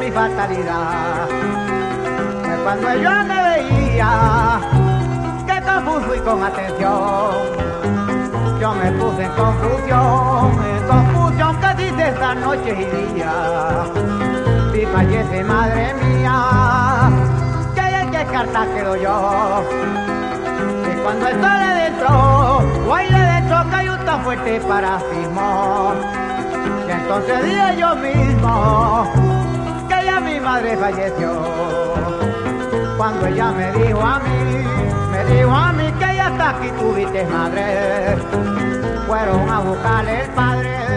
mi fatalidad. Cuando yo me veía, que confuso y con atención, yo me puse en confusión que dice esta noche y día. Si fallece madre mía, que carta quedo yo. Y cuando estoy adentro, guay adentro que hay un tan fuerte parasismo, que entonces dije yo mismo que ya mi madre falleció. Cuando ella me dijo a mí que ya está aquí tuviste madre, fueron a buscarle el padre.